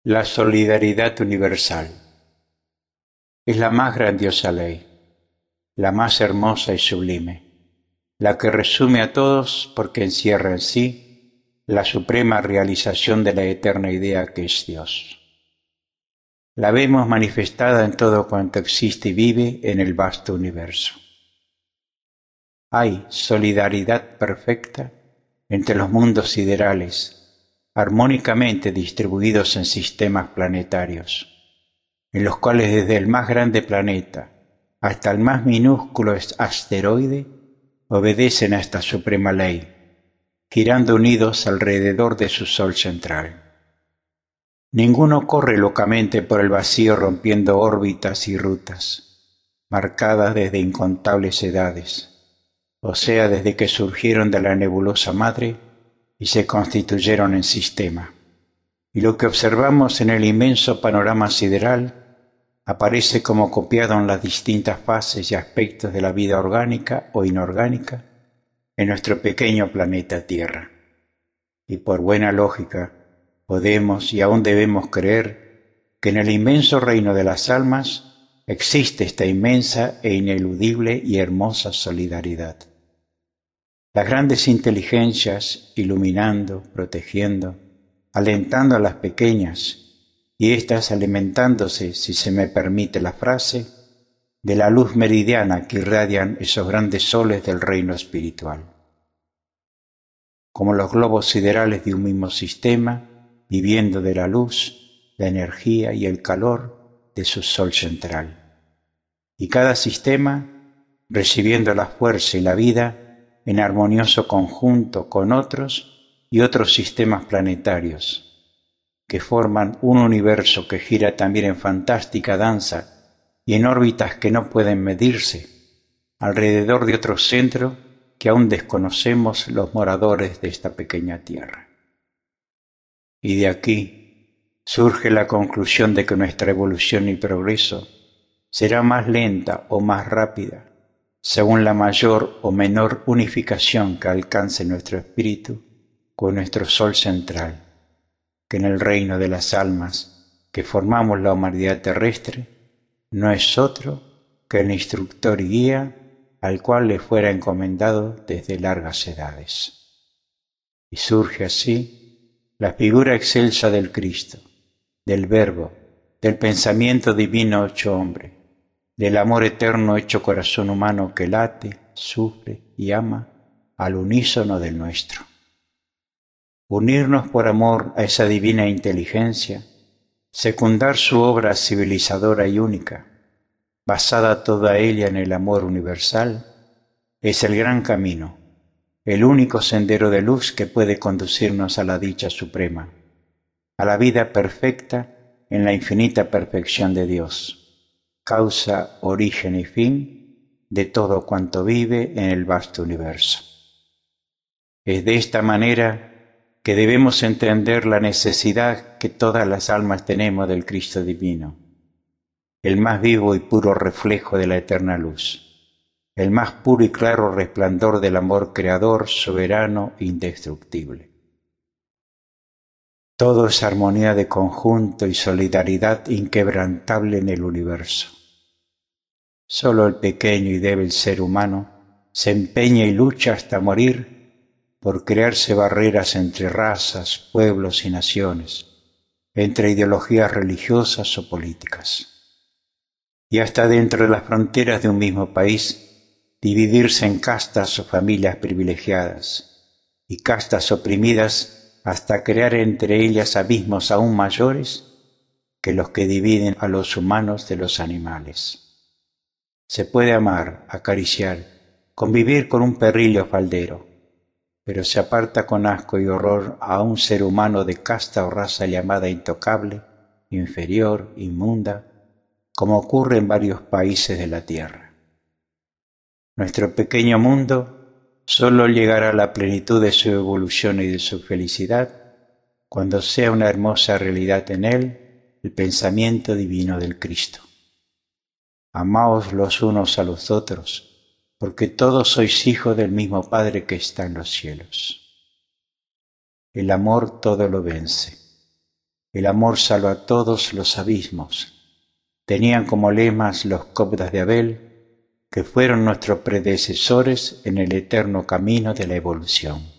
La solidaridad universal es la más grandiosa ley, la más hermosa y sublime, la que resume a todos porque encierra en sí la suprema realización de la eterna idea que es Dios. La vemos manifestada en todo cuanto existe y vive en el vasto universo. Hay solidaridad perfecta entre los mundos siderales, armónicamente distribuidos en sistemas planetarios, en los cuales desde el más grande planeta hasta el más minúsculo asteroide obedecen a esta suprema ley, girando unidos alrededor de su sol central. Ninguno corre locamente por el vacío rompiendo órbitas y rutas, marcadas desde incontables edades, o sea, desde que surgieron de la nebulosa madre y se constituyeron en sistema. Y lo que observamos en el inmenso panorama sideral aparece como copiado en las distintas fases y aspectos de la vida orgánica o inorgánica en nuestro pequeño planeta Tierra. Y por buena lógica podemos y aún debemos creer que en el inmenso reino de las almas existe esta inmensa e ineludible y hermosa solidaridad. Las grandes inteligencias iluminando, protegiendo, alentando a las pequeñas, y éstas alimentándose, si se me permite la frase, de la luz meridiana que irradian esos grandes soles del reino espiritual. Como los globos siderales de un mismo sistema, viviendo de la luz, la energía y el calor de su sol central. Y cada sistema recibiendo la fuerza y la vida en armonioso conjunto con otros y otros sistemas planetarios, que forman un universo que gira también en fantástica danza y en órbitas que no pueden medirse, alrededor de otro centro que aún desconocemos los moradores de esta pequeña tierra. Y de aquí surge la conclusión de que nuestra evolución y progreso será más lenta o más rápida, según la mayor o menor unificación que alcance nuestro espíritu con nuestro sol central, que en el reino de las almas que formamos la humanidad terrestre no es otro que el instructor y guía al cual le fuera encomendado desde largas edades. Y surge así la figura excelsa del Cristo, del Verbo, del pensamiento divino hecho hombre, del amor eterno hecho corazón humano que late, sufre y ama al unísono del nuestro. Unirnos por amor a esa divina inteligencia, secundar su obra civilizadora y única, basada toda ella en el amor universal, es el gran camino, el único sendero de luz que puede conducirnos a la dicha suprema, a la vida perfecta en la infinita perfección de Dios, causa, origen y fin de todo cuanto vive en el vasto universo. Es de esta manera que debemos entender la necesidad que todas las almas tenemos del Cristo divino, el más vivo y puro reflejo de la eterna luz, el más puro y claro resplandor del amor creador, soberano e indestructible. Todo es armonía de conjunto y solidaridad inquebrantable en el universo. Solo el pequeño y débil ser humano se empeña y lucha hasta morir por crearse barreras entre razas, pueblos y naciones, entre ideologías religiosas o políticas. Y hasta dentro de las fronteras de un mismo país, dividirse en castas o familias privilegiadas, y castas oprimidas hasta crear entre ellas abismos aún mayores que los que dividen a los humanos de los animales. Se puede amar, acariciar, convivir con un perrillo faldero, pero se aparta con asco y horror a un ser humano de casta o raza llamada intocable, inferior, inmunda, como ocurre en varios países de la tierra. Nuestro pequeño mundo solo llegará a la plenitud de su evolución y de su felicidad cuando sea una hermosa realidad en él el pensamiento divino del Cristo. Amaos los unos a los otros, porque todos sois hijos del mismo Padre que está en los cielos. El amor todo lo vence. El amor salva todos los abismos. Tenían como lemas los Cobdas de Abel, que fueron nuestros predecesores en el eterno camino de la evolución.